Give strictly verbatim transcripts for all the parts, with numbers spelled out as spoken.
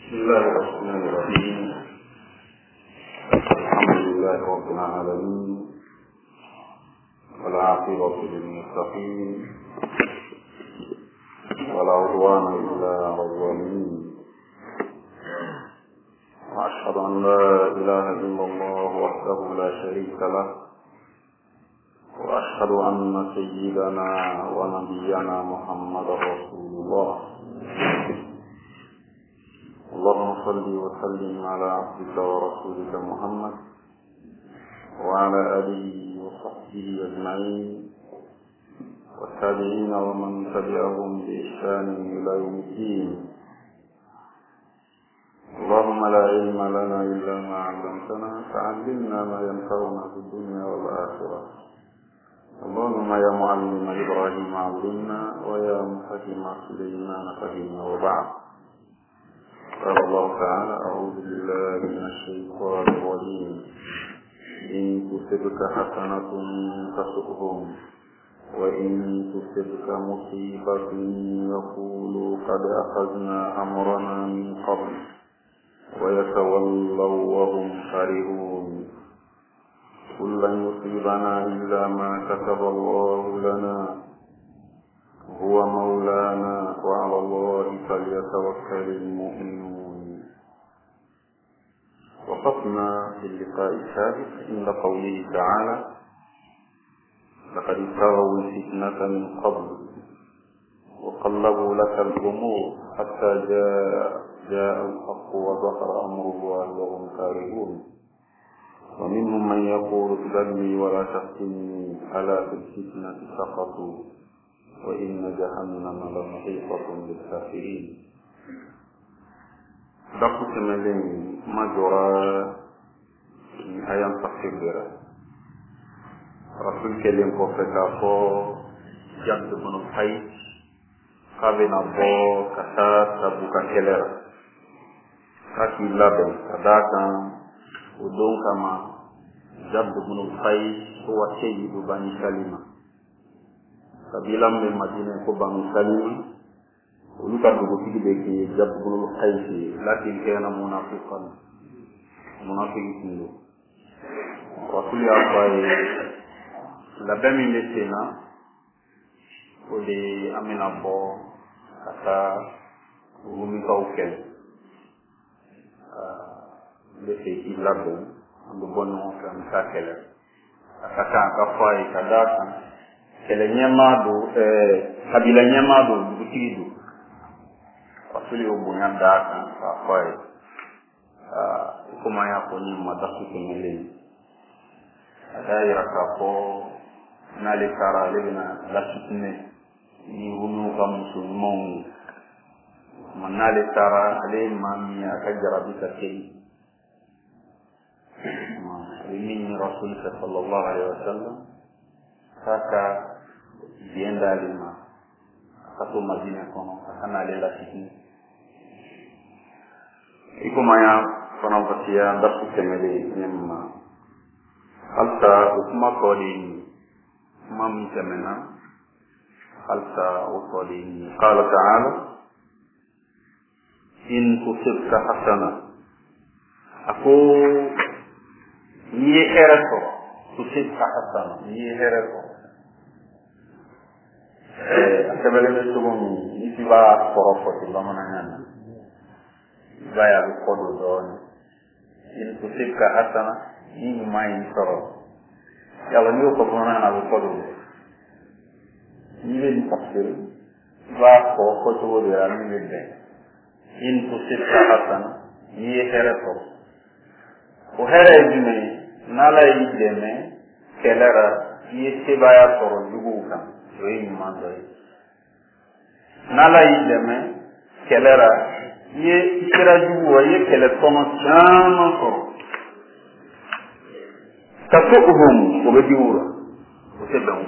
بسم الله الرحمن الرحيم. الحمد لله رب العالمين، والعاقبة للمتقين، ولا عدوان إلا على الظالمين. وأشهد أن لا إله إلا الله وحده لا شريك له، وأشهد أن سيدنا ونبينا محمد رسول الله. اللهم صل وسلم على عبدك ورسولك محمد وعلى آله وصحبه أجمعين، والتابعين ومن تبعهم بإحسان إلى يوم الدين. اللهم لا علم لنا إلا ما علمتنا، فعلمنا ما ينفعنا في الدنيا والآخرة. اللهم يا معلم إبراهيم علمنا، ويا مفهم سليمان فهمنا. وبعد، قال الله تعالى: أعوذ بالله من الشيطان الرجيم. إن تصبك حسنة تسؤهم، وإن تصبك مصيبة يقولوا قد أخذنا أمرنا من قبل، ويتولوا وهم فرحون. قل لن يصيبنا إلا ما كتب الله لنا، هو مولانا، وعلى الله فليتوكل المؤمنون. وقفنا في اللقاء السابق عند قوله تعالى: لقد ابتغوا الفتنة من قبل وقلبوا لك الأمور حتى جاء جاء الحق وظهر أمر الله وهم كارهون. ومنهم من يقول ائذن لي ولا تفتني، ألا في الفتنة سقطوا وإن جهنم لمحيطة بالكافرين. Daku semeleng majora ni ayam takbira. Rasul kelim ko feka ko jant bunu hay kabe na bo kata tabuka kelera. Kaki labe kadaka udon kama jant bunu hay ko waseyi du bani kalima. Kabilam me Madina ko bani kalima. Uluka dugu tigi beki jabul khaisi, lakin kana munafiqan munafiqin. Rasul ya bay la bami lesena odi amina bo kata rumi kauken le fe ilabo ando bonno kam sakela akaka kafai kadaka kele nyamado eh kabila nyamado dugu tigi du Wasuli ubunya daka kafai ah kuma ya koni madaku kemele adai rakapo nale kara lebina lasutne ni hunu kamusulmon manale kara ale mami akajara bikakei ini Rasul sallallahu alaihi wasallam saka dienda lima satu Madinah kono kana lela sini iko maya kono patia ndasu temele nyemma alta ukma kodi mam temena alta ukodi qala ta'ala: in tusibka hasana, aku ni erato tusibka hasana ni erato eh akabele de tugon ni tiba porofo ti bamanana baya ko do don in tusibka hasana ni mai soro yalla ni ko bona na ko do ni le tafsir ba ko ko to do ya ni le in tusibka hasana ni herato ko hera idime nala ideme kelara ni tibaya soro dugu kan Wei mandai. Nala ideme kelera ye ikira juwa ye kele tono chama ko. Tafuhum obediura. Osebon.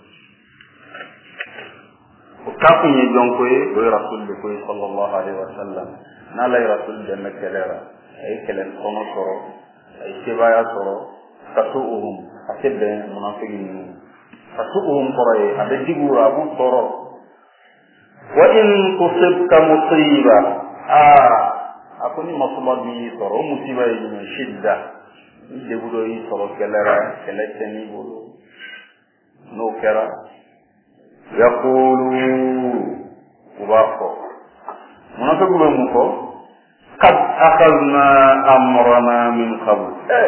Okafu ye jonko ye do Rasul de ko sallallahu alaihi wasallam. Nala Rasul de kelera ay kele tono soro ay tibaya soro tafuhum asebe munafiqin. Fasuhum qoray abedigu abu toro wa in tusibka musiba ah ako ni masuba bi soro musiba yi shidda ni degudo yi soro kelera kelete ni bulu no kera yaqulu ubaqo munaka gube muko qad akhadna amrana min qabl eh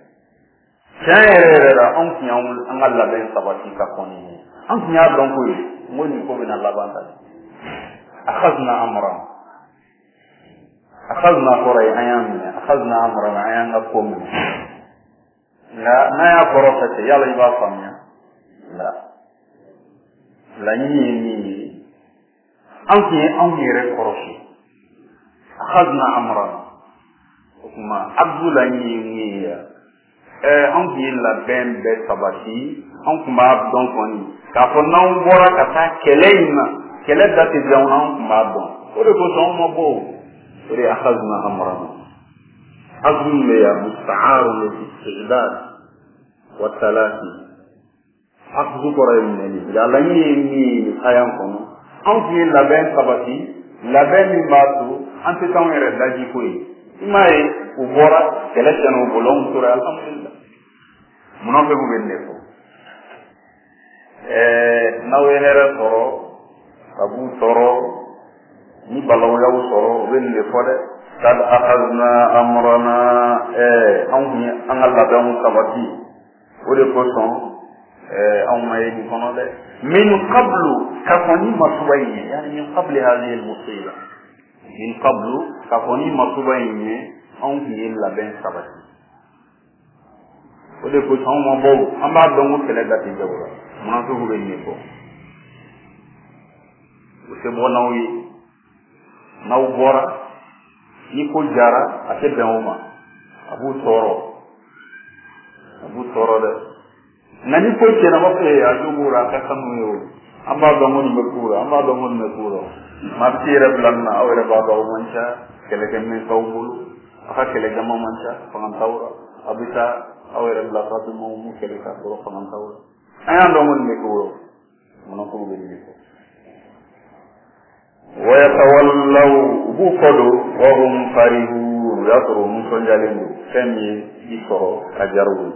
sayere on kiyaul an Allah ben sabati ka koni an kiya don ko ngoni ko bina labanda akhadna amrana akhadna qoray ayamna akhadna amrana ayam akom la na ya korofete yalla iba famnya la la ni ni anki anki re koroshi akhadna amrana kuma abdullah ni ni eh anki la ben be sabati an kuma don koni ka fo non bora ka ta keleina kele dati jawna an kuma don o de ko son mo bo ore akhadna amrana azm ya musta'ar lil istidad wa talati akhzu qorayn ni yalla ni ni ayam kono an fi la ben sabati la ben ni batu an te tan ere daji koy imay u bora kele tan o bolon sura alhamdulillah muno be bu benne ko eh nawe hera toro abu toro ni balaw yaw soro benne fode kad akhadna amrana eh an fi an Allah ben sabati o de ko son eh on may ni kono de min qablu kafani masubayni yani min qabli hadhihi al-musiba min qablu kafani masubayni on fi illa ben sabati o de ko son mo bo amba don ko kele gati jawra mo to ko be ni ko o se bo nawi naw bora ni ko jara ate ben uma abu toro abu toro de nani ko ce na mafe ajugura ka kanu yo amba do mon be kura amba do mon me kura ma tire blanna awre ba do mancha kele ken men tawbul aka kele jama mancha fangan tawra abita awre bla ka do mo kele ka do fangan tawra aya do mon me kura mon ko be ni ko wa yatawallaw bu kodo wa hum farihun yatru mun sonjalimu femi ikoro ajaru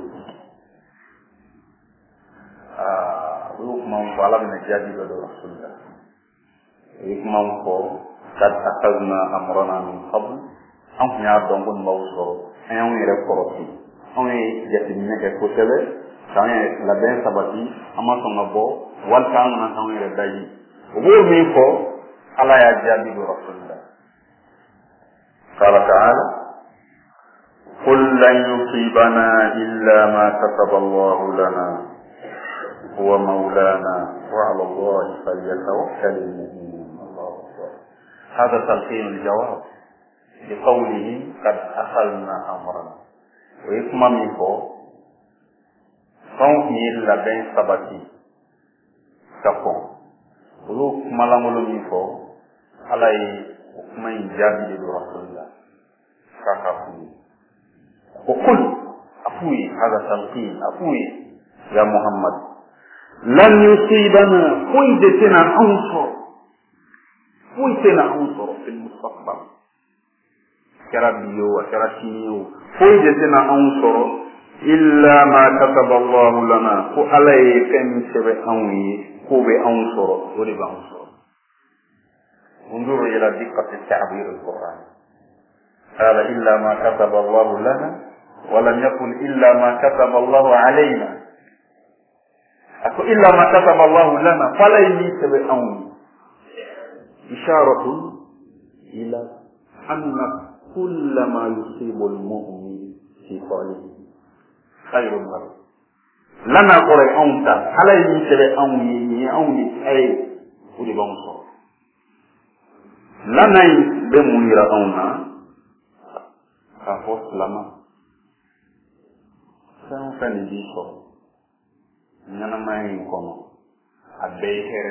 ويكمن فعلا من الجادي بدو رسول الله ويكمن فو قد أخذنا أمرنا من قبل أنك نعدون بن موصر أنهم يرفضوا أنهم يتمنى كتبه كان لبين سبتي أما سنبو والكان أنهم يردائي وقول من فو على الجادي بدو رسول الله قال تعالى قل لن يصيبنا إلا ما كتب الله لنا هو مولانا وعلى الله فليتوكل المؤمنون الله أكبر هذا تلقين الجواب لقوله قد أخذنا أمرنا ويكما منكو صنف يلا بين سبتي كفون ولو كما لمولو منكو علي وكما ينجابي لرسول الله كفون وقل أفوي هذا تلقين أفوي يا محمد لن يصيبنا فويدتنا عنصر فويدتنا عنصر في المستقبل كربيو وكرشينيو فويدتنا عنصر إلا ما كتب الله لنا فعليه كم سبع أنوي كوب عنصر ورب عنصر انظروا إلى دقة التعبير القرآن قال إلا ما كتب الله لنا ولم يقل إلا ما كتب الله علينا أكو إلا ما كتب الله لنا فلا يميت بأون إشارة إلى أن كل ما يصيب المؤمن في قوله خير له لنا قرأ أونتا فلا يميت بأون يأون أي ولي بانصر لنا بمنير أونا كفوس لما سنفني بيصر nana mai kono abbe here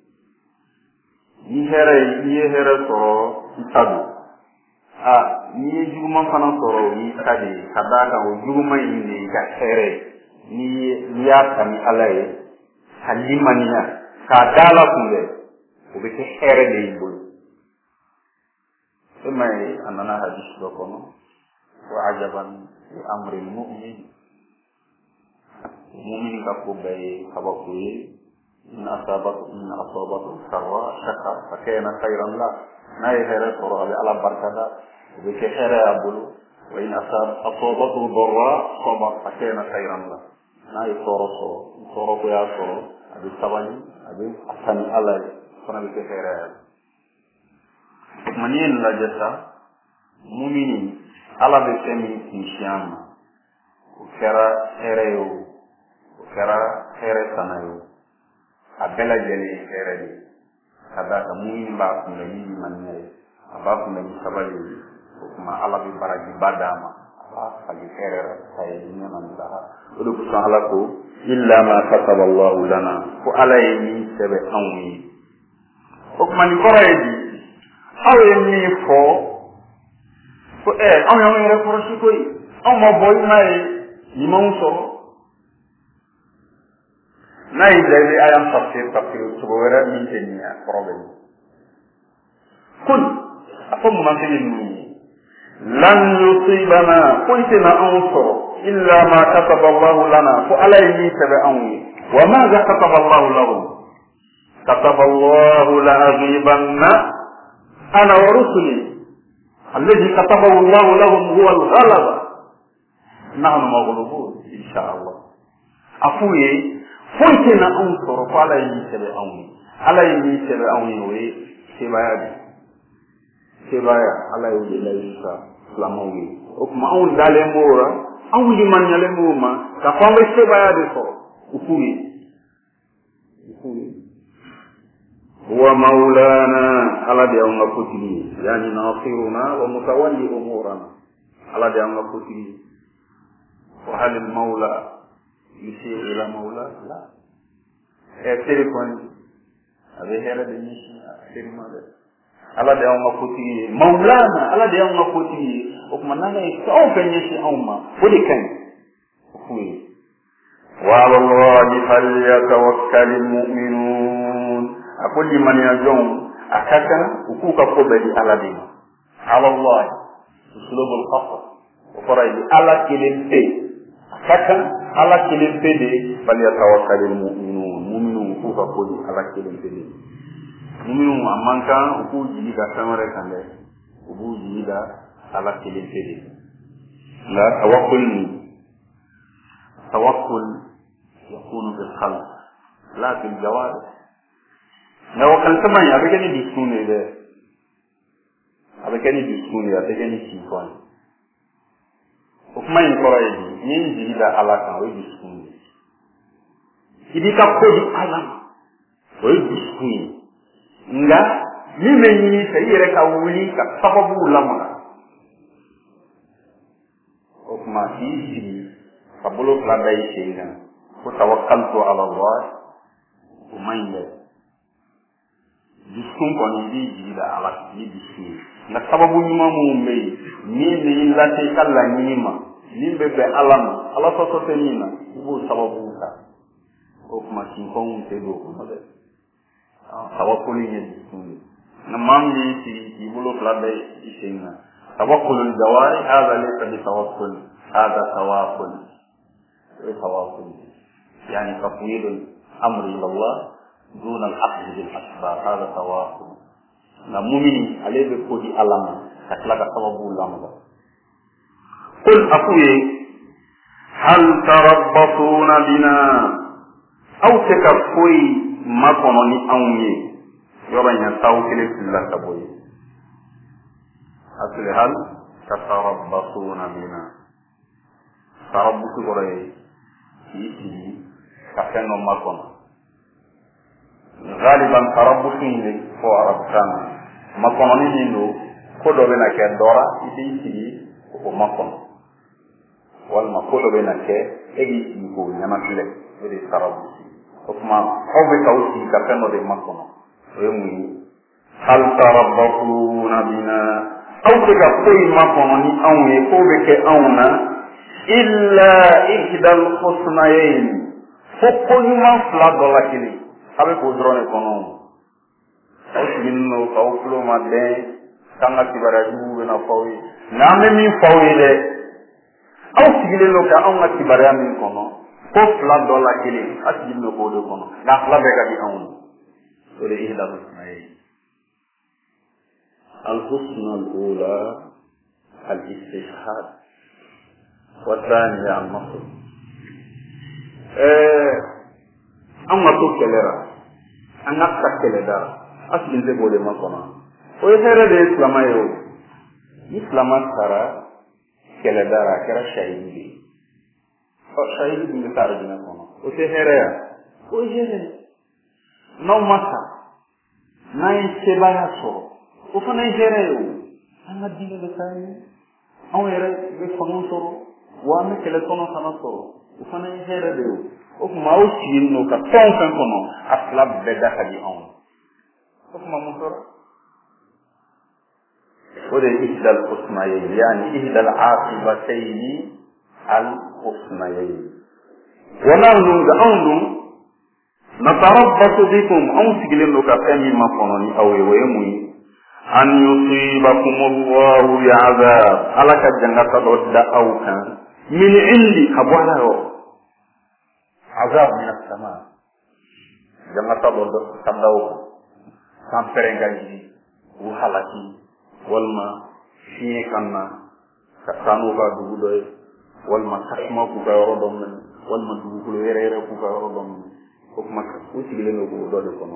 ni here ni here soro itadu a ni juguma fana soro ni kadi kadaka o juguma ni ka here ni ya kami alaye halimaniya ka dala kunde o be ke here de ibo ثم أننا حديث لكم وعجبا لأمر المؤمن المؤمن كقبي خبطه إن أصابته إن أصابته سراء شكر فكان خيرا له ما يهرب على على بركة وبكثير يقول وإن أصاب أصابته ضراء صبر فكان خيرا له ما يصرفه يصرفه يا صرف أبي سبعين أبي أحسن الله فنا بكثير منين لا جسا مؤمنين على بسمي إنشام وكرا هريو وكرا هرسانيو أبلا جلي هريو هذا كمؤمن باكم لي من يري أباكم لي سبالي وكما على ببرج بداما أبا فلي هرير سيدنا من الله ولو سألكوا إلا ما كتب الله لنا وعليه سبع أمي وكما نقرأ aw ni fo ko e aw yo ngere ko ci koy aw ma boy may ni ma so nay levi ayam tafsir tafsir to wera min tenia problème kun afam ma tini ni lan yusibana kuntina anso illa ma kataba Allah lana fa alayhi tabi'un wa ma kataba Allah lahum kataba Allah la aghibanna أنا ورسلي الذي كتبه الله لهم هو الغلبة نحن مغلوبون إن شاء الله أفوي فويتنا أنصر فعلى يسبع أوني على يسبع أوني وي سبايا سبايا على يولي لا يسا سلاموي وكما أون دالي مورا أون لمن يلي موما كفاوي سبايا دي صور أفوي أفوي هو مولانا على ديام كتير يعني ناصرنا ومتولي أمورنا على ديام كتير وهل المولى يشير إلى مولى لا أتريكون هذا هذا دنيشي أتريماله على ديام كتير مولانا على ديام كتير وكمان أنا يسأل بنيشي أمة ودي كان أخوي وعلى الله فليتوكل المؤمنون أقول لمن يجون أكاكا وكوكا قبلي على دين على الله أسلوب الخطر وفرأي على كلمة أكاكا على كلمة دي فليتوكل المؤمنون مؤمنون وكوكا قبلي على كلمة دي مؤمنون أمانكا وكو جيدا سمرة كان وكو جيدا على كلمة دي لا توكل توكل يكون بالخلق لا بالجوارح na wakal tamanya abekani disune de abekani disune abekani sifon okuma inkorai yin jida alaka we disune idika kodi alam we disune nga ni menyi sayire ka wuli ka sababu lama okuma isi kabulo fladai shinga ko tawakkaltu ala Allah umayya jiskun kon di jida ala ni bisi na sababu nyuma mu mbey ni ni lati kala nyima ni bebe alam ala so so tenina bu sababu ka o kuma kin kon te do ko de tawakkuli ni jiskun na mamni ti ibulo flabe isinga tawakkulul jawari hada laysa bi tawakkul hada tawakkul tawakkul yani tafwidul amri ila Allah دون الأخذ بالأسباب هذا تواصل نمؤمن عليه بكودي ألم كتلاك سببه لام قل أقول هل تربصون بنا أو تكفوي ما كنوني أمي يبين يتوكل في الله تبوي أقول هل تتربصون بنا تربصوا برأي يتي كفنوا ما كنون غالبا تربصين لي فو عربتان ما كنوني نينو كودو بنا كدورا يتي يتي ko makon wal ma ko do bena ke egi ko nyama tile ede sarabu ko ma ko be tawsi ka kano de makon o yemu hal tarabbuna bina aw de ka ko makon ni awne ko be ke awna illa ihdal husnayn ko ni ma fla do la kini habe ko drone kono o tinno ka o flo ma de kanga kibaraju be na fawi na me mi fawi de aw sigile lo ka aw ngati baraya min kono ko fla dola kili asjil no ko do kono na fla be ka di awn so de ihda husnay al husna al ula al istishhad wa thaniya al nasr eh amma to kelera anga takele da asjil de bole ma kono o here de islamayo islama sara kele dara kera shahidi o shahidi bi tara dina kono o se here ya o here no mata nay se baya so o fana here yo anga dina de tay on here be kono so wa me kele kono sana so o fana here de o ma o ci no ka ton kan kono asla be da hadi on o ma mo soro ودي إحدى الحسنيين يعني إحدى العاقبتين الحسنيين ونحن نعلم نتربص بكم أو سجلين لك أمي ما فنوني أو يومي أن يصيبكم الله بعذاب على كجنة ضد أو كان من عندي أبوها عذاب من السماء جنة ضد تبدأ سامبرنجي وحلقي walma fiye kanna ka tanu ka dugu doy walma tasma ku ka yoro dom walma dugu ko yere yere ku ka yoro dom ko ma ko sigile no ko do de kono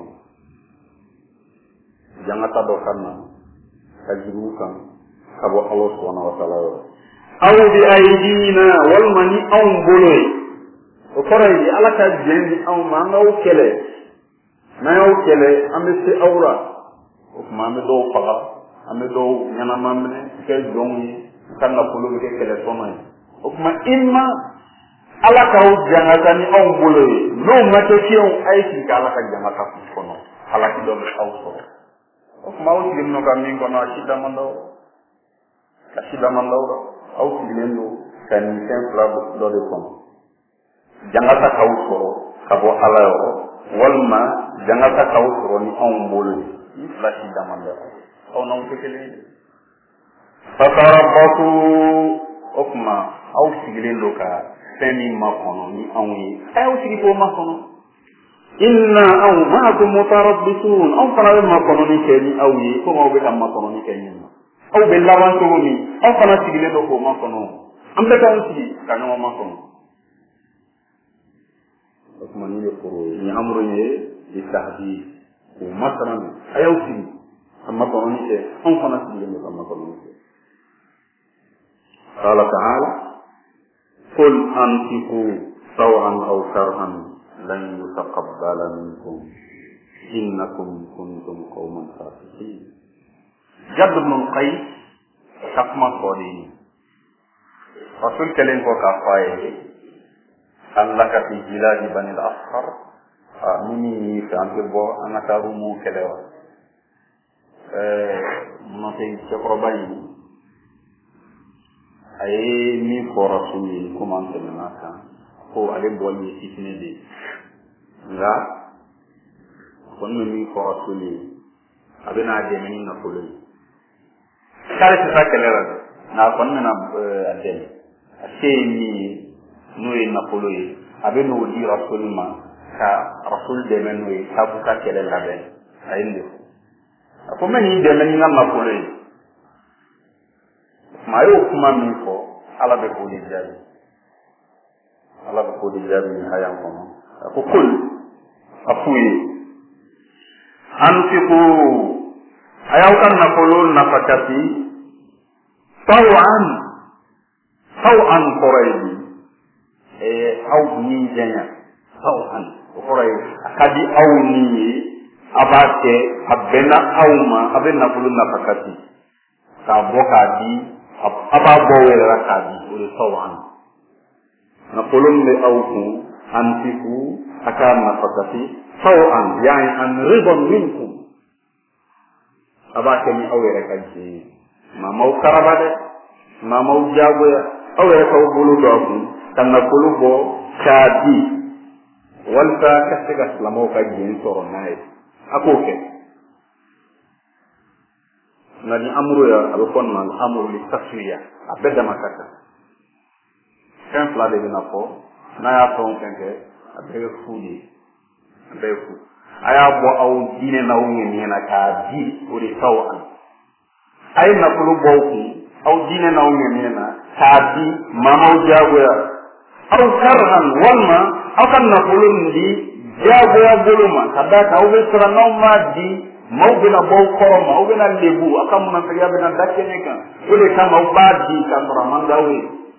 jangata do kanna ka jiru kan ka bo Allah subhanahu wa ta'ala aw bi aydina walma ni aw boloy o koray ala ka jendi aw ma ngaw kele na yaw kele ambe awra o ma me do faga ame do nyana mamne ke dongi kanna pulu ke kele sono o kuma imma ala ka o janga tani on boloye no mato ki on aiki ka ala ka janga ka kono ala ki do aw so o kuma o ti no ka min kono ashida mando ashida mando aw ti lendo kan sen flabo do de kono janga ta ka so ka bo ala yo walma janga ta ka so ni on boloye ni flashi da mando أو نوم تكلين فتربصوا أكما أو سجلين لوكا سمي ما كنوني أوي أو سجلوا ما كنون إنا أو معكم متربصون أو كنا ما كنوني كني أوي كم أو بكم ما كنوني كني أو باللوان كنوني أو كنا سجلين لوكا ما كنون أم تكون سجل كانوا ما كنون أكما نيجي ni أمرني للتهديد ومثلا أيو سجل أما قرنك أم فنسي لك أما قرنك قال تعالى قل أنفقوا طوعا أو كرها لن يتقبل منكم إنكم كنتم قوما فاسقين جد بن القيس كما قولين رسول كلين هو كفاية أن لك في بلاد بني الأصفر مني في أنتبو أنا كرمو كليوان monte cekoroba yi ay mi ko rasuli commencé na kan ko ale bolni sitine de nga kon mi ko rasuli abena de men na ko le kare ta kelera na kon na adel ase mi noy na ko le abeno di rasuli ma ka rasul de men noy sabuka kelela be ayinde ko meni de meni na makole mayo kuma mi ko ala be ko di jabi ala be ko di jabi hayam ko ko kul afuye anfiqu ayaw kan na kolol na fakati tawan tawan quraybi e aw ni janya tawan quraybi akadi aw ni abate abena awma abena kuluna fakati ka boka di aba bowere rakadi ule tawan na kulun le awku antiku akan fakati tawan yani an ridon minkum abate ni awere kaji ma mau karabade ma mau jago ya awere ka bulu doku tanna kulubo kadi walta kasega lamo kaji soro nae akoke ngani amru ya abe kon man amru li taswiya abeda makaka kan fla de na fo na ya ton kenke abe fudi abe fu aya bo aw dine na woni ni na ka di uri tawan ay na kulu boku aw dine na woni ni na ka di mamaw jago ya aw karhan walma aw kan na kulu ndi jago ya buluma kadaka aw be sura no ma di mawbina bow koroma aw bena lebu akam na tagiya bena dakene kan ule kama aw ba di kan ramanda wi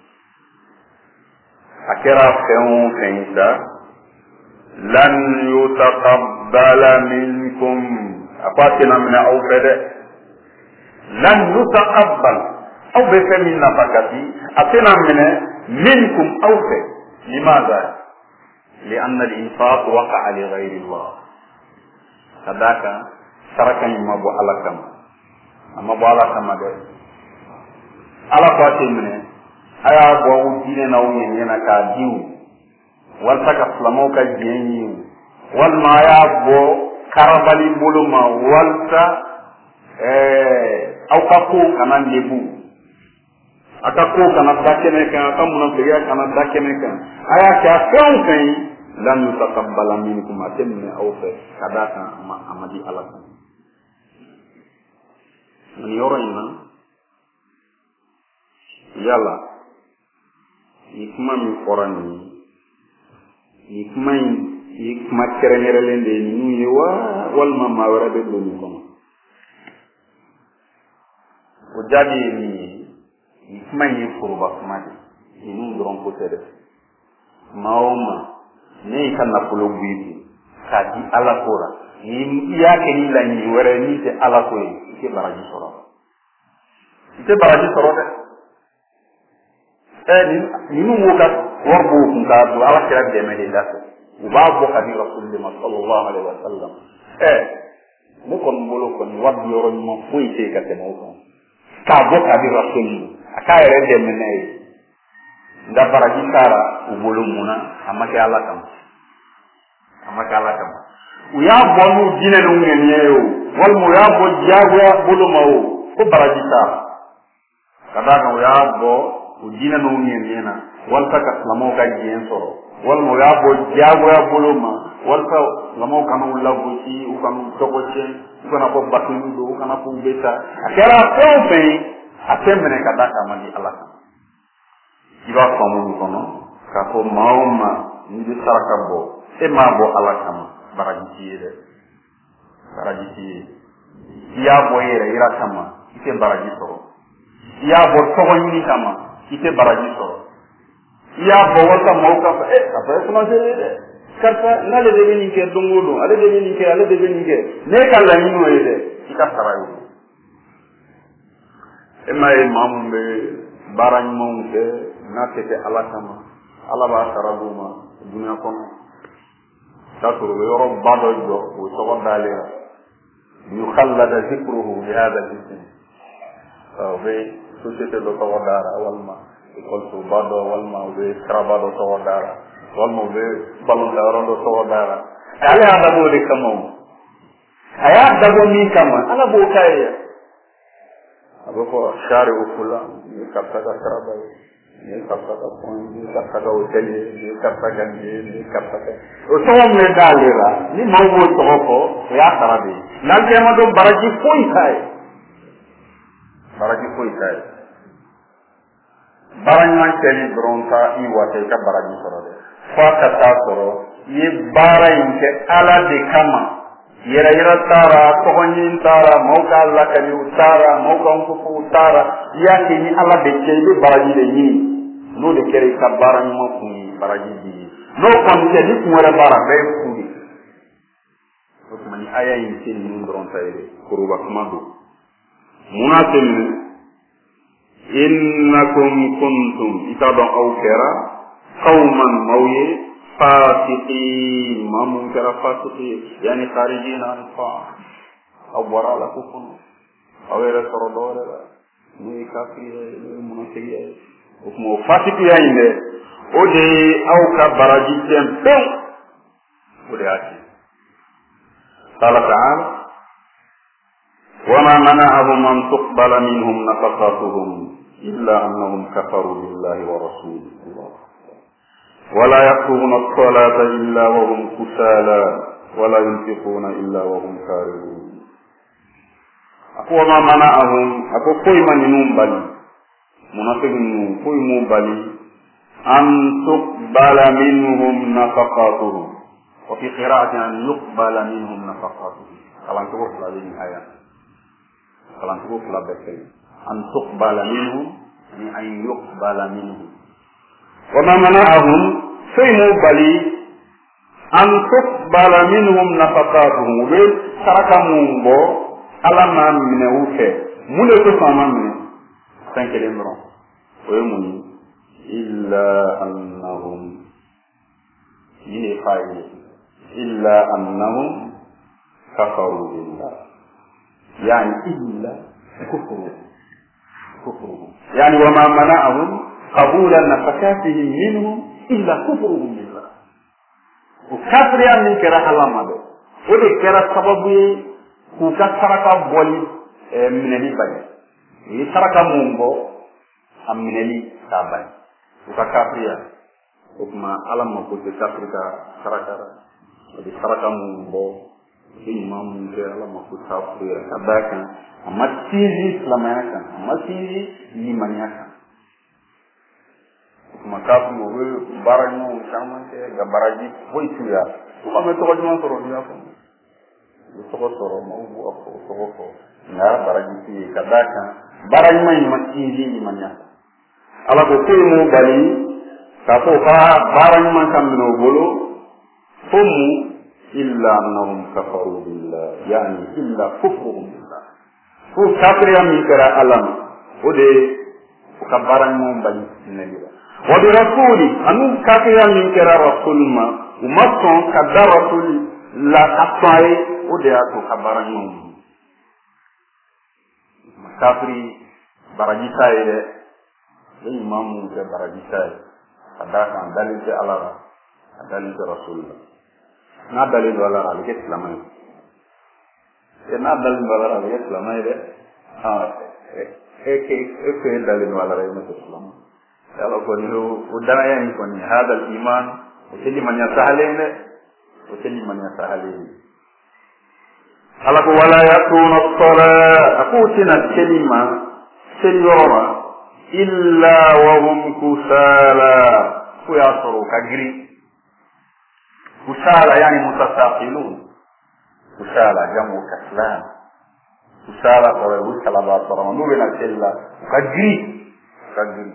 akera feun feinda lan yutaqabbala minkum apatina min aw fede lan yutaqabbal aw be femin nafakati atina min minkum aw fe limadha لأن الإنفاق وقع لغير الله كذاك sarakan ma bo alakam amma bo alakam de ala ko timne aya bo dine na woni yana ka diu wal taka flamo ka jeni wal ma ya bo karabali buluma wal ta eh au ka ko kanan lebu aka ko kana dakene kan aka mun ko ya kana dakene kan aya ka fon kai lan yutaqabbala minkum atimne au fa kadaka amadi alakam ni yoro ina yalla ikma mi forani ikma ikma kerenere lende ni yewa wal mama wara be do ni ko o jadi ni ikma ni furba kumadi ni ndron ko tere maoma ne kan na polo bibi kadi ala kora ni ya ke ni la ni wara ni te ala ko ke baraji soro ite baraji soro de eh ni ni mu ka warbu kun ka do ala kira de me de daso uba bo ka ni rasulullah sallallahu alaihi wasallam eh mu kon bolo kon wad yoro mo fuy te ka te mo ko ka bo ka ni rasulullah aka ere de me ne nda baraji sara ubolo muna amake ala kam amake ala kam uya bonu dine no ngene yo wal mo ya bo jago ya bulu mawo ko barajita kada no ya bo udina no ngene na wal ka islamo ka jien soro wal mo ya bo jago ya bulu ma wal ka islamo kana wala bo ci u kan to ko ci u kana ko batulu do u kana ko beta akera ko fe atemne kada ka mani allah iba ko mo kono ka ko mauma ni di saraka bo e ma bo allah kama barajiti de barajiti ya boyere ira kama ite baraji soro ya bo togo ni kama ite baraji soro ya bo wata mauka eh apa sama de karta nale de ni ke dongodo ale de ni ke ale de ni ke ne kala ni no ide ika sarayu ema e mambe barany monke natete ala kama ala ba sarabuma dunya kono تذكر ويرى بعض الجو ويصور عليها يخلد ذكره بهذا الاسم وفي سوشيتي لو صور دارا والما يقول بعض والما وفي كرابا لو صور دارا والما وفي بالون دارا لو صور دارا على هذا بولي كمان هيا دبو مين كمان أنا بوكاية أبوكو شارع فلان يكتب كرابا ni kapata point ni kapata hotel ni kapata gandi ni kapata o so me dalira ni mawo toko ya tarabi nan ke ma do baraji foi kai baraji foi kai barany man teli bronta i wate ka baraji soro de fa ka ta soro ye barayin ke ala de kama yera yera tara tohonin tara mauka alla kali utara mauka unkufu utara yake ni ala de kebe baraji de ni no de kere ka barany mo kuni baraji di no kon ke ni kumara bara be kuni ko mani aya yin tin ni ndron tayre kuruba kumado munatin innakum kuntum itadon aw kera qauman mawye fasiqin mamun kera fasiqin yani kharijin an fa awara la kufun awera sorodora ni kafir ni munafiqi o mo fasiqi yinde o de aw ka baraji tempe o de ati qala ta'ala وما منعهم أن تقبل منهم نفقاتهم إلا أنهم كفروا بالله ورسوله الله ولا يقربون الصلاة إلا وهم كسالى ولا ينفقون إلا وهم كارهون وما منعهم أكو كوي من ينبالي منافقين كوي منبالي أن تقبل منهم نفقاتهم وفي قراءة أن يقبل منهم نفقاتهم كلام تقول في هذه الآية كلام تقول في هذه أن تقبل منهم يعني أن يقبل منهم وما منعهم في مبالي أن تقبل منهم نفقاتهم وترك منبو على ما منه كه مولى تسمع منه سانكلين برا ويموني إلا أنهم يفعلون إلا أنهم كفروا بالله يعني إلا كفروا كفروا يعني وما منعهم قبول نفقاتهم منهم إلا كفرهم بالله وكفر يعني كرا حلام هذا وده كرا سببه كوكسرك بولي منني بني يسرك مونبو أم منني تابني وكفر يعني وكما علم مقول كفر كسرك di sarakamu bo imam de ala mako tafsir kadaka amatizi islamaka amatizi limaniaka makafu mo baranyo chamante ga baraji boituya ko me to juma soro dia ko to ko soro mo bu ko to ko na baraji ti kadaka baranyo mai matizi limaniaka ala ko mo bali ka ko fa baranyo man kam no bolo هم إلا أنهم كفروا بالله يعني إلا كفرهم بالله هو كافر من كرا ألم ودي كبارن من بني النبي وبرسولي أنو كافر من كرا رسول ما وما صن كذا رسول لا أصاي ودي أتو كبارن من كافري برجي ساي الإمام برجي ساي كذا كان دليل على دليل رسول الله na dalil wala ala ke islamai e na dalil wala ala ke islamai de ha e ke e ke dalil wala ala ke islamai yalla ko ni udana yani ko ni hada al iman o teli man ya sahalen o teli man ya sahalen ala ko wala yakuna as-sala akutina kalima sirra illa wa hum kusala ku yasru kagri kusala yani mutasaqilun kusala jamu kaslan kusala kwa kusala ba tara nuru na tella kagri kagri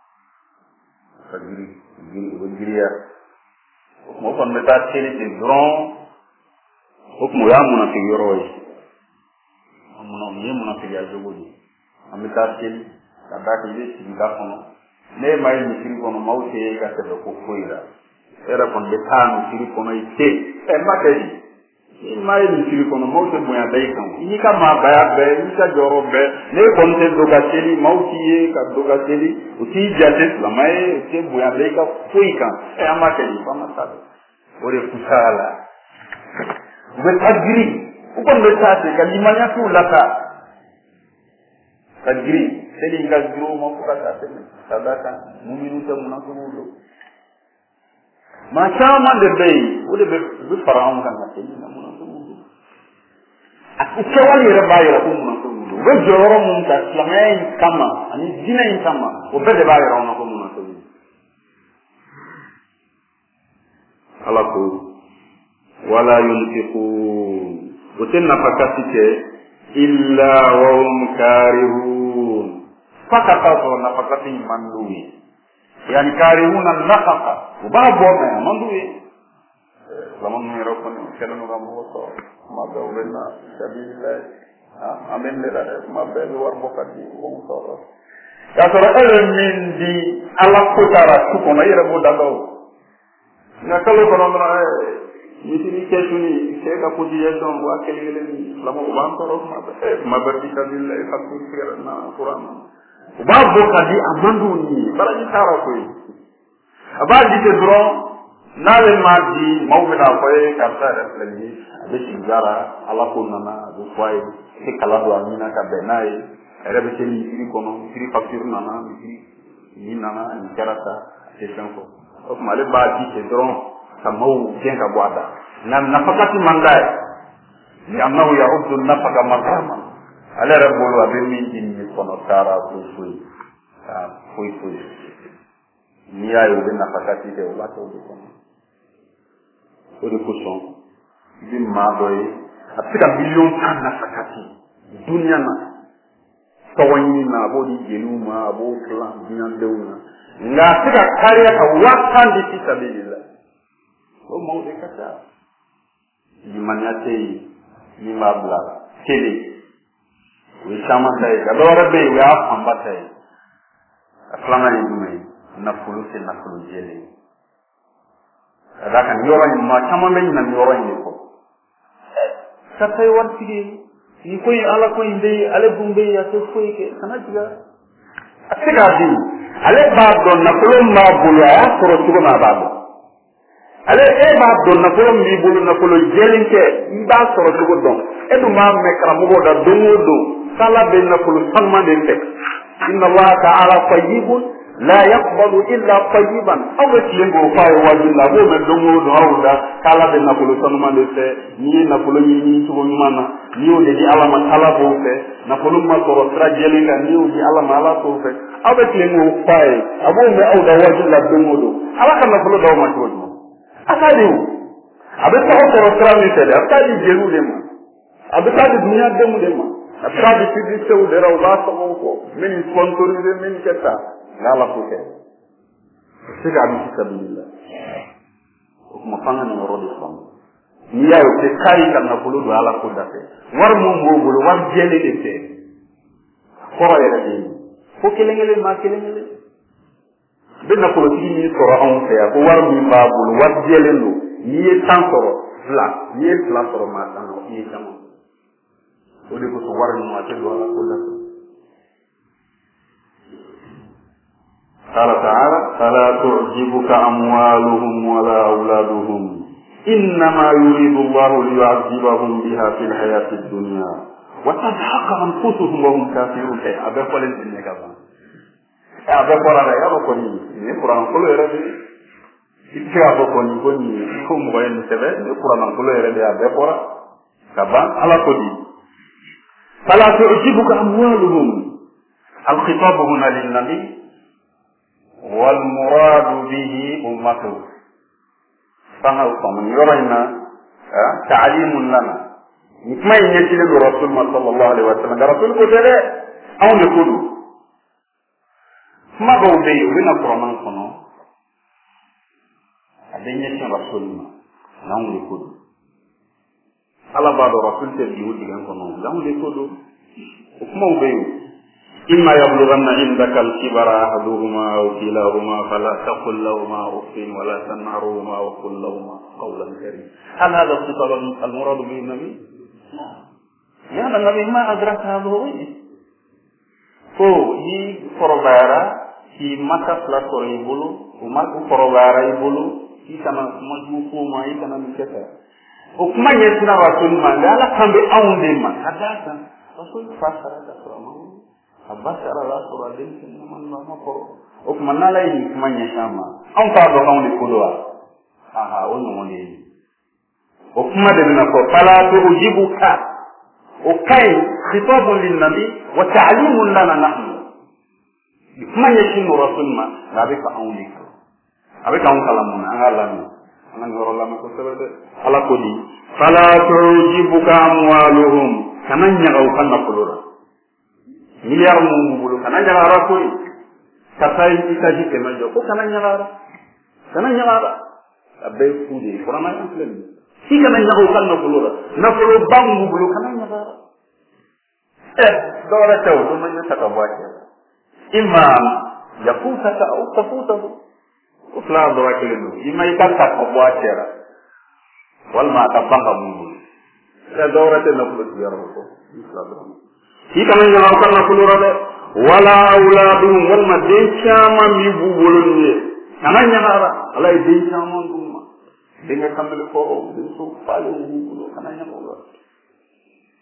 kagri giri giriya mo kon meta tele de grand hukmu ya munafiq yoroi amuna mi munafiq ya jogodi ameta tele kadaka yesi ngakono ne mai ni kiri kono mauti ka tebe ko koira era kon de tanu siri kono ite e makedi mai ni siri kono mauti boya dai kan ni ka ma baya be ni ka joro be ne kon te doga teli mauti ye ka doga teli uti jate la mai te boya dai ka fuika e amakedi pa masada ore kusala be tagri ukon be tate kalimanya tu laka tagri seli ngazro mo ko ka tate sadaka muminu te munafudo macam de bay udah be faraon kan ngati na muna to aku cewali rebayo ko muna to be joro mun ta slamay kama ani dina in kama o be de bayo ron ko muna to alako wala yunfiqun utenna fakatike illa wa hum karihun fakata to na fakati mandui yani karihuna nafaqa ubabo na manduye zaman ni roko ni kelano gambo to mabbe wena sabilillah amen le dara mabbe war bokati ko to ya to ele min di ala kutara ko na yere mo dago na kalo ko no na yitini kesuni se ka pudi yedon wa kelele ni lamo ban to ro mabbe mabbe sabilillah fakku na qur'an ubabo kadi amandu ni baraji tara ko abadi te dro nale madi mawbida ko e karta refleji be sigara ala ko nana do fay ke kala do amina ka benai rebe se ni siri kono siri facture nana siri ni nana ni karata c'est sanko o kuma le ba di ke dron ka mau jen ka boada na nafakati mandai li annahu ya'uddu nafaka marrama ala rabbul abin din ni kono tara ko fui ah fui fui ni ayo de nafakati de wala to de kono o de kuson bi ma doy afika million kan nafakati dunya na tawani na bodi jeluma abo klan dunya deuna nga afika kariya ka wakan di sabilillah o mo de kata di maniate ni mabla kele wi sama tay ga dora be wi af ambatay aflama ni dumay na fulu se na fulu jele adaka nyoro ni ma chama men na nyoro ni ko sa tay war tigi ni koy ala koy ndey ale bumbe ya to koy ke kana diga atega di ale ba don na fulu ma bulu ya soro tugo ma ba ale e ba don na fulu mi bulu na fulu jele ke ba soro tugo don e du ma me kara mo da dongo do sala be na fulu salma de tek inna allah ta'ala tayyibun la yaqbalu illa tayyiban aw tilengo fa wajilla bo me dongo do hawda kala be na fulu salma de te ni na fulu ni ni tugo mana ni o de di alama kala bo fe na fulu ma soro tra jele ga ni o di alama ala to fe aw tilengo fa abo me aw da wajilla dongo do ala kan na fulu do ma to akadi abe ta ko tra mi te akadi jeru de ma abe ta di dunya de mu de ma akadi publicité ou de raw ba ko ko min sponsorisé min ketta ngala ko ke c'est ga bi sabilillah ko ma fanga ni ro di fam ni ya yo te kai kan na ko do ala ko date war mo ngogul war jele de te ko ya de ko kelengele ma kelengele ben na ko ti ni ko on te ko war mi ba bul war jele no ni e tan soro la ni e plan soro ma tan no ni tan o de ko so war ni ma te do ala ko date قال تعالى فلا تعجبك أموالهم ولا أولادهم إنما يريد الله ليعذبهم بها في الحياة الدنيا وتزهق أنفسهم وهم كافرون أبا قول الدنيا كذا أبا قول على أبا قول القرآن كله يرد إذا أبا قول كوني كم غير مسبب القرآن كله يرد أبا قول كذا على قول فلا تعجبك أموالهم الخطاب هنا للنبي والمراد به أمته فهو من يرينا تعليم لنا ما ينجل الرسول صلى الله عليه وسلم الرسول قتل أو نقول ما قوله من القرآن كنو أبين يشن رسول ما نعم نقول على بعض الرسول تبيه ديان كنو نعم نقول وكما قوله إما يبلغن عندك الكبر أحدهما أو كلاهما فلا تقل لهما أف ولا تنهرهما وقل لهما قولا كريما. هل هذا الخطاب المراد به النبي؟ يا النبي ما أدرك هذا هو ko hi forobara hi mata platform ibulu uma ku forobara ibulu hi kana maju ko ma hi kana miketa o kuma yesina wasun mangala kambe aunde ma kadaka wasun fasara da promo abasara la sura din man ma ko o kuma nala yi kuma nya shama an ka do kan ko do aha o no ne o kuma de na ko fala tu ujibuka o kai khitabun lin nabi wa ta'limun lana nahnu kuma nya shin rasul ma nabi ka auni ka abi ka on kalamun an Allah ni an ngoro la ko sebede ala ko di fala tu ujibuka amwaluhum kana nya ka kan na kulura miliar mu bulu kana nyara ko katai itaji ke majo ko kana nyara kana nyara abe fudi ko na ma plan si kana nyara ko kana kulura na ko bangu bulu kana nyara eh dora taw to man yata ka bwaje imma yakuta ka au tafuta ko fla do wakile do imma ikata ka bwaje wal ma ta banga mu ya dora te na ko yaro ko islam hika man yana kana kulura de wala auladum wal madinchama mi bubulun ne kanan yana ara ala dinchama ngumma dinga kambe ko dinso pale bubulo kanan yana ko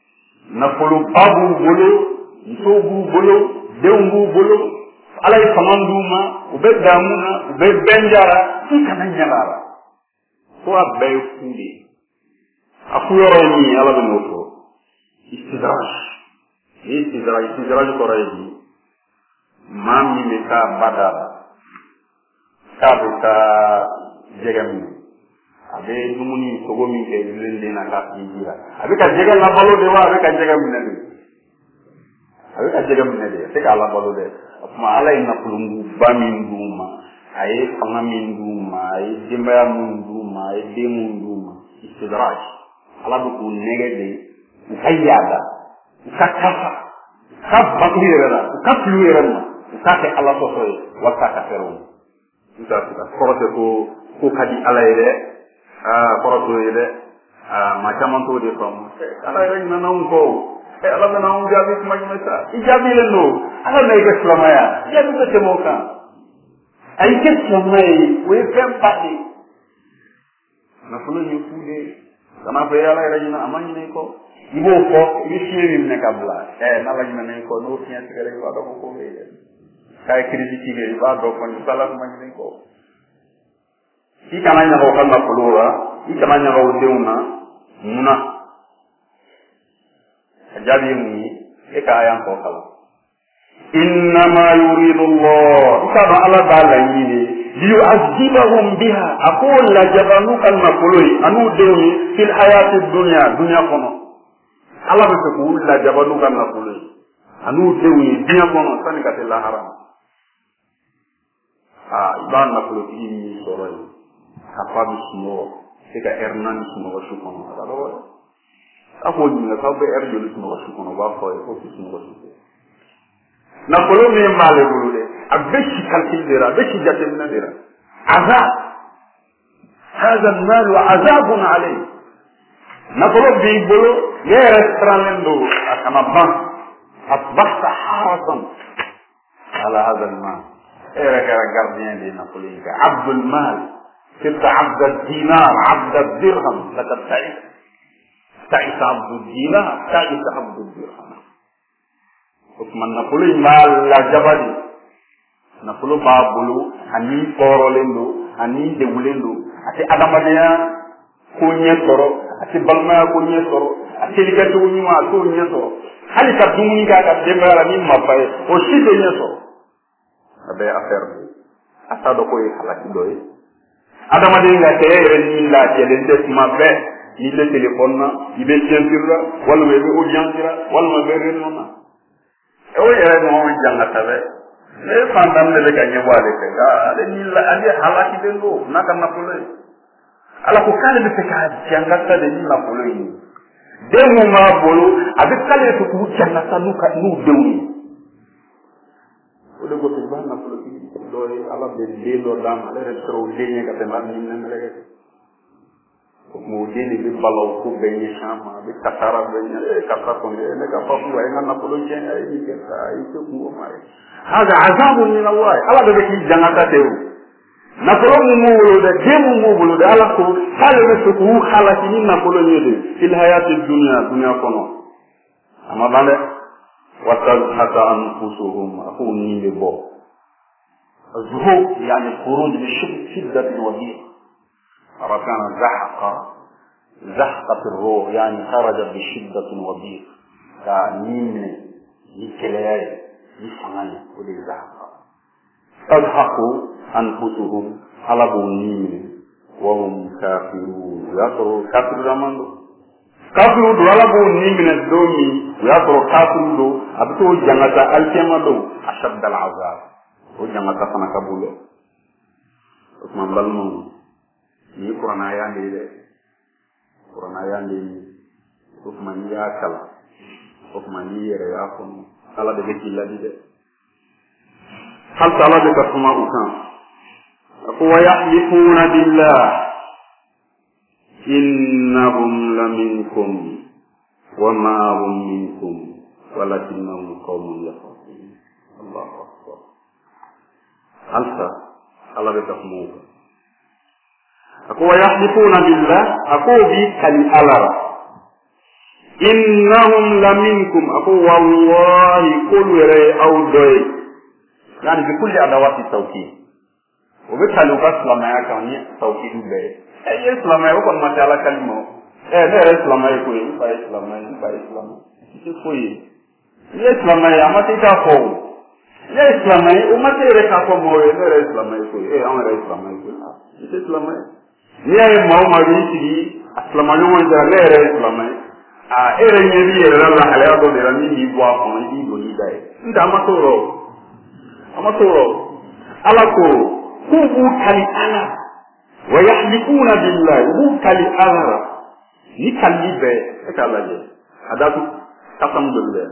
nafolo babu bolo nsobu bolo deungu bolo alay famanduma ube damuna ube benjara ikana nyagara ko abbe fude akuyoro ni ala benoto istidraj istidraj istidraj ko raydi mami me ka badara ka ka jegam abe dumuni sogo min ke lende na ka tijira abe ka jega na balo de wa abe ka jega min ne abe ka jega min ne te ka la balo de ma ala ina kulungu ba min duma ay fanga min duma ay dimba min duma ay demu duma istidraj ala du ko nege de kayada ka kafa ka bakira ka fluira ka ke ala so so wa ka ka fero ita ta korate ko ko kadi ala ide ah korate ide ah macam tu de pam ala ide na naun ko e ala na naun jabi kuma meta ijabi le no ala na ide slamaya ya tu te moka ai ke slamai we fem pati na fulo ni fude kana pe ala ide na amani ne ko ibo ko yishiri ne kabla eh na la ne ko no fiya tigere wa do ko we kay critique ge ba do ko ni sala ko ni ko si kananya ko kan makulura si kananya ko deuna muna jadi ni e kaya ko kala inna ma yuridu Allah kana ala bala yini liyu'adhibahum biha aqul la jabanu kan makuluri anu deuni fil hayati dunya dunya kono ala be ko la jabanu kan makuluri anu deuni dunya kono tan ka te la haram ah iban makuluri ni soroi apa bismo sega hernan bismo wasu kono adalo ako ni na sabe erjo bismo wasu kono ba ko ko bismo wasu na kolo me male bulude abeshi kalkil dira abeshi jatem na dira azab hada al-mal wa azabun alayh na kolo bi bulu ye restaurant akama ban asbahta harasan ala hada al-mal era gara gardien de napoli ka abdul mal صرت عبد الدينار عبد الدرهم لقد تعيس تعيس عبد الدينار تعيس عبد الدرهم عثمان نقول ما لا جبل نقول بابلو اني قورولندو اني دولندو اتي ادماديا كونيه تورو اتي بالما كونيه تورو اتي ليكاتو نيما كونيه تورو hali ka dumuni ka ka dembara ni mapay o shide nyeso abe affaire asa do koy halaki doy adama de nga te ni la te den def ma be ni le téléphone na ibe ceinture wala be audience ra wala be reno na e o yere no jangata be le fandam le ka nyewale ke ga de ni la ade halaki den do naka na pole ala ko kale be ka jangata de ni na pole ni de mo ma bolo abi kale to ku jangata nu ka nu deuni o de go te ba na pole doi ala be de lo dam ala retro denye ka te man ni ne rek ko mo de ni be balaw ko be ni chama be katara be ni e katara ko ne ka fa ko ay na ko lo jen ay ni ke ta ay ko ko ma hada azabun min Allah ala be ki jangata tew na ko mo mo lo de demu mo bulu de ala ko kala be ko khalati ni na ko lo ni de fil hayatid dunya dunya kono ama bale watal hata anfusuhum aku ni be bo الظهور يعني الخروج بشدة وضيق ركان زحق زحقة الروح يعني خرج بشدة وضيق كنين لكلاي لسمان ولي زحق تضحك أنفسهم طلبوا نين وهم كافرون يقروا كافر زمان كافر طلبوا نين من الدومي يقروا كافر دو أبتو جنة الكيما دو أشد العذاب o jangata fana kabulo Usman balmu ni qur'ana yande de qur'ana yande ni Usman ya kala Usman ni yere ya ko kala de ci ladi de hal tala de kasuma ukan ko yahlifuna billah innahum laminkum wa ma hum minkum walakinnahum qaumun yafqahun Allahu akbar alsa ala be takmu ako yahlifuna billah ako bi kali alara innahum laminkum aku wallahi kulu yere aw doy yani bi kulli adawati tawkid o be talu ka islamaya kan ni tawkid be e islamaya ko ma tala kalimo e ne islamaya ko yi ba islamaya ba islamaya ci ko yi ni islamaya ma ti ta ko ni islamaya o ma te re ka ko mo e ne islamaya ko e an re islamaya ko ni islamaya ni ay mo ma ri ci islamaya mo ja ne re islamaya a ere nyeri ere la ala do de ni ni bo afon ni do ni dai nda amatoro amatoro ala ko kubu kali ana wa yahlikuna billahi bu kali ala ni kali be e kala je adatu kasam billah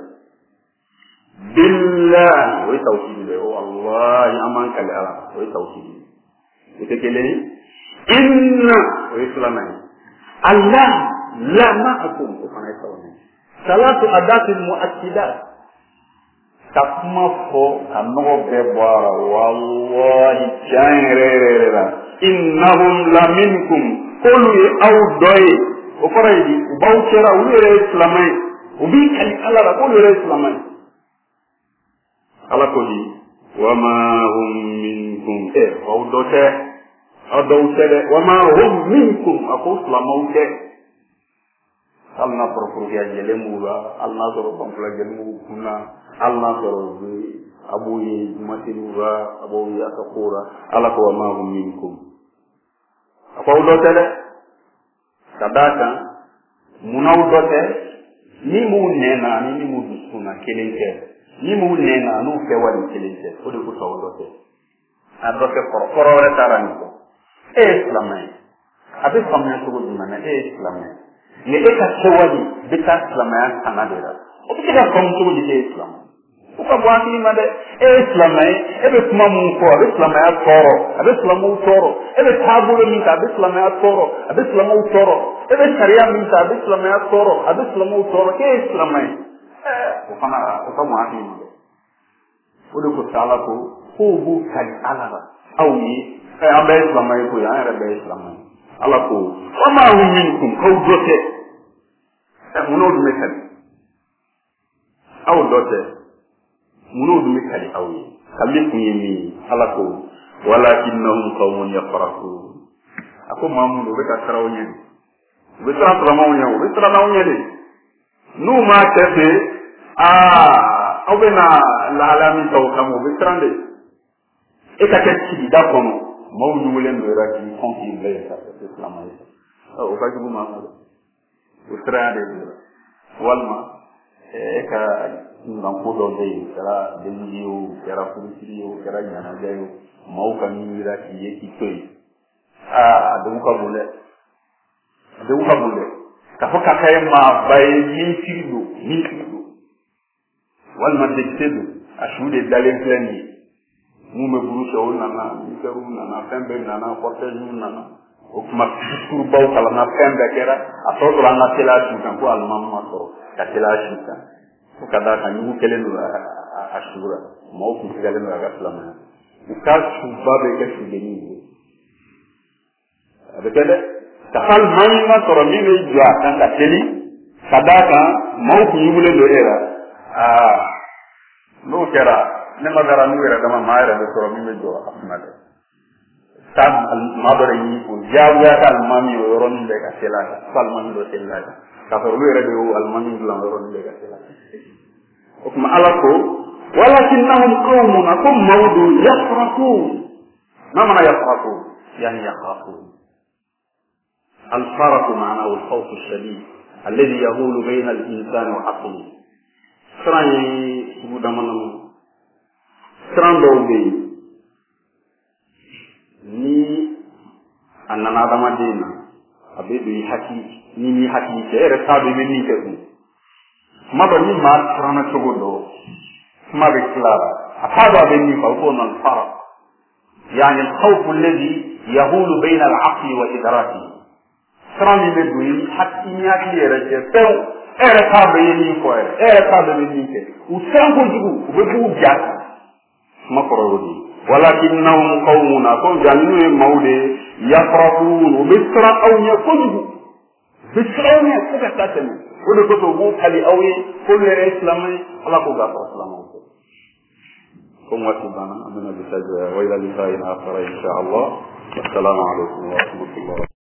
billahi wa tawhid be o allah aman kali ala wa tawhid ite kele inna wa islamai allah لا معكم ثلاث أداة مؤكدات تسمى فوق النور ببارا والله جانريرا إنهم لمنكم قلوا أو دوي وفريدي وبوشرا ولير إسلامي وبيك الألا قولوا إسلامي على كل وما هم منكم إيه أو دوتة أو دوتة وما هم منكم أقول إسلامي Allah propose ya jelemuga Allah soro kompla jelemu kuna Allah soro bi abu yi matinuga abu ya takura ala ko ma hum minkum apa udo tele sadaka munau dote ni mu nena ni mu dusuna kelenke ni mu nena no fe wali kelenke o de ko taw dote adoke koro koro re tarani ko e islamai abi famna to guduna e islamai ne eka sewali bita islamaya kanadera o bi ka kom to di islam o ka bwa ni made e islamay e be kuma mun ko islamaya toro abe islamu toro e be tabulo min ka islamaya toro abe islamu toro e be sharia min ka islamaya toro abe islamu toro ke islamay o kana o ka mo ani made o de ko sala ko ko bu kali alaba awi e abe islamay ko ya era be islamay ala ko wama hum minkum aw dote e munodu mekali aw dote munodu mekali aw kaliku yemi ala ko walakinnahum qawmun yafrahun ako mamudo be ka taraw nyedi be tara tara maw nyaw be tara naw nyedi nu ma tefe ah aw be na la alami taw kamo be trande e ka tetti da kono mawdu wulen do raki konki le sa islam ay o ka jubu ma o trade walma e ka ngam ko do de kala de liyo kala kulisiyo kala nyana jayo maw ka ni raki yeki toy ah do ka bule do ka bule ka foka kay ma bay min tido min tido walma de tedo ashude dalen plani mu me buru so nana mi teru nana fembe nana cortege nana o kuma sur baw kala na fembe kera ato do na tela su kan ko almam ma so ka tela su kan ko kada kan mu kelen ashura mo ku kelen ga salama u ka su babe ke su deni abekele tafal man ma to mi ne jwa kan ka teli sadaka mo ku yubule do era ah no kera ne magara nu era dama maira de soro mi me jo afnade tab al madara yi ko jawu ya kal mami o ron de ka selaka salman do selaka ka to lu era de o al mami do ron de ka selaka o kuma alako walakinnahum qawmun akum mawdu yafraqun ma mana yafraqun yani yakhafun al farq ma'na al khawf al shadid alladhi yahulu bayna al insani wa aqli srani bu damana Trando be ni anana dama dina abedu haki ni ni haki ere sabe ni ke ku maba ni ma trana chogodo ma be klara akaba be ni fa ko non fara yani al-khawf alladhi yahulu bayna al-aqli wa idraki trani be du haki ni haki ere je pe ere sabe ni ko ere sabe ni ke u sanko jugu be bu jaka makorodi walakinnahum qawmun akon jannu mawde yafraqun bisra aw yakudu bisra ne kuka tatani o de kosɔn u b'u kali aw ye k'olu yɛrɛ ye silamɛ ye ala k'o gafara silamɛw fɛ comme waati banna an bɛna bisa jɔya wa ila liqa'in akhar insha Allah assalamu alaikum wa rahmatullahi